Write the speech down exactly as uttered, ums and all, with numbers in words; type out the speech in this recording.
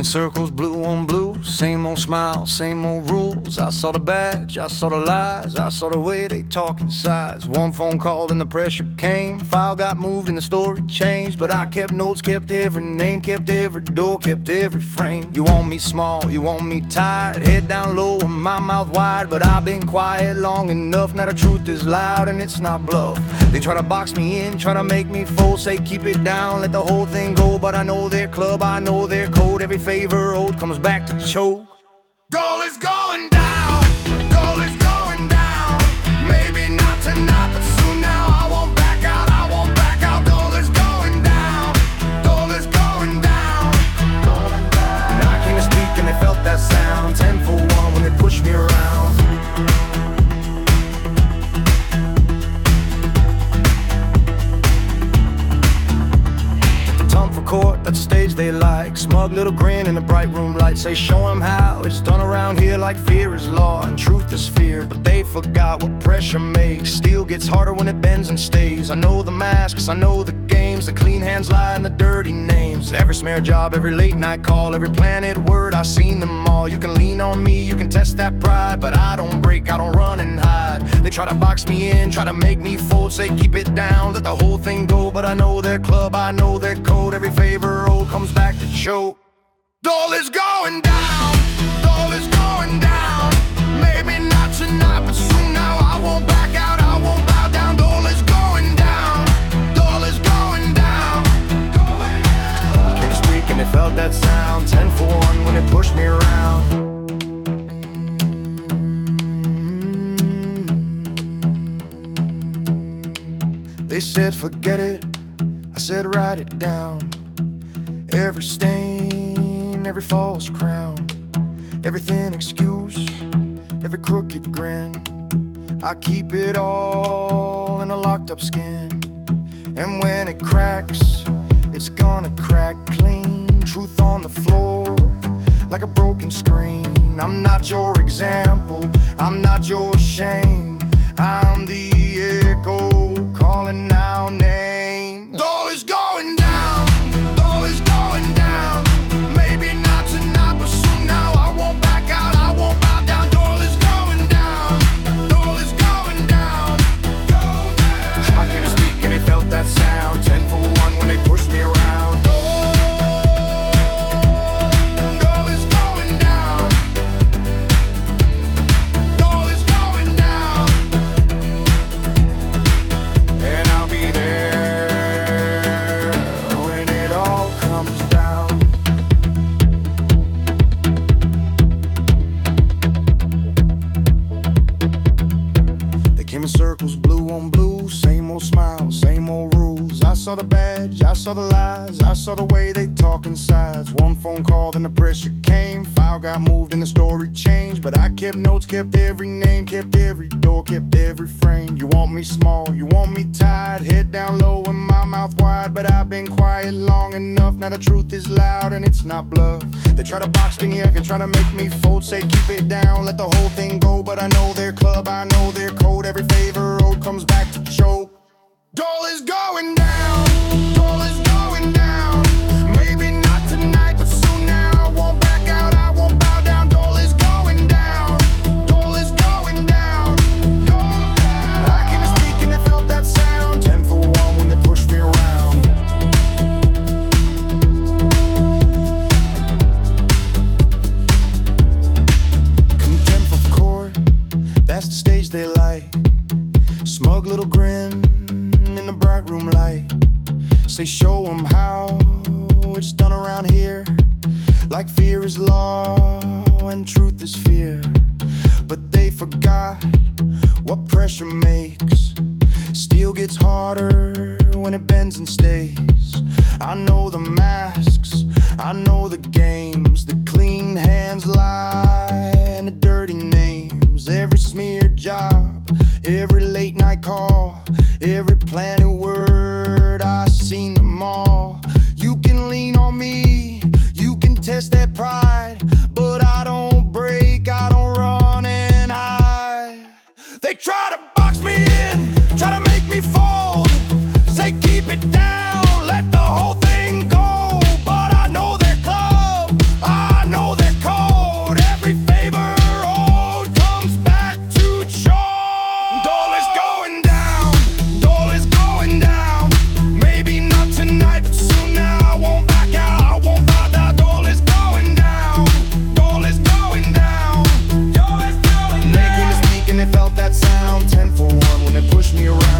circles, blue on blue, same old smile, same old rules. I saw the badge, I saw the lies, I saw the way they talk in sides. One phone call and the pressure came, file got moved and the story changed. But I kept notes, kept every name, kept every door, kept every frame. You want me small, you want me tight, head down low and my mouth wide. But I've been quiet long enough, now the truth is loud and it's not bluff. They try to box me in, try to make me fold, say keep it down, let the whole thing go. But I know their club, I know their code, every favor owed comes back to choke. Goal is going down, goal is going down. Maybe not tonight, but soon now. I won't back out, I won't back out. Goal is going down, goal is going down. And I came to speak and they felt that sound. Ten for one when they pushed me around. Court, that's the stage they like. Smug little grin in the bright room light. Say show them how it's done around here, like fear is law and truth is fear. But they forgot what pressure makes. Steel gets harder when it bends and stays. I know the masks, I know the games. The clean hands lie in the dirty names. Every smear job, every late night call, every planted word, I've seen them all. You can lean on me, you can test that pride, but I don't break, I don't run and hide. They try to box me in, try to make me fold, say keep it down, let the whole thing go. But I know their club, I know their code, every favor owed comes back to choke. Doll is going down, doll is going down. Maybe not tonight, but soon now. I won't back out, I won't bow down. Doll is going down, doll is going down. Came to speak and they felt that sound. Ten for one when it pushed me around. They said forget it, I said write it down. Every stain, every false crown, every thin excuse, every crooked grin, I keep it all in a locked up skin. And when it cracks, it's gonna crack clean. Truth on the floor, like a broken screen. I'm not your example, I'm not your shame. I'm the echo calling out names. Doll is going down, doll is going down. Maybe not tonight, but soon now. I won't back out, I won't bow down. Doll is going down, doll is going down. I came to speak and they felt that sound. Ten for one when they pushed me around. Doll is going down, doll is going down. And I'll be there when it all comes down. They came in circles, blue on blue, same old smile, same old rules. I saw the badge, I saw the lies, I saw the way they talk in sides. One phone call, then the pressure came, file got moved and the story changed. But I kept notes, kept every name, kept every door, kept every frame. You want me small, you want me tight, head down low and my mouth wide. But I've been quiet long enough, now the truth is loud and it's not bluff. They try to box me up and try to make me fold, say keep it down, let the whole thing go. But I know their club, I know their code, every favor owed comes back to choke. Doll is going down, doll is going down. Maybe not tonight, but soon now. I won't back out, I won't bow down. Doll is going down, doll is going down. I came to speak and they felt that sound. Ten for one when they pushed me around. Contempt of court, that's the stage they like. Smug little grin in the bright room light. Say show them how it's done around here, like fear is law and truth is fear. But they forgot what pressure makes. Steel gets harder when it bends and stays. I know the masks, I know the games. The clean hands lie and the dirty names. Every smear job, every late night call, every planted word, I've seen them all. You can lean on me, you can test that pride, but I don't break, I don't run and hide. They try to box me in, try to make me fold, say keep it down, let the whole thing go. But I know their club, I down ten for one when they push me around.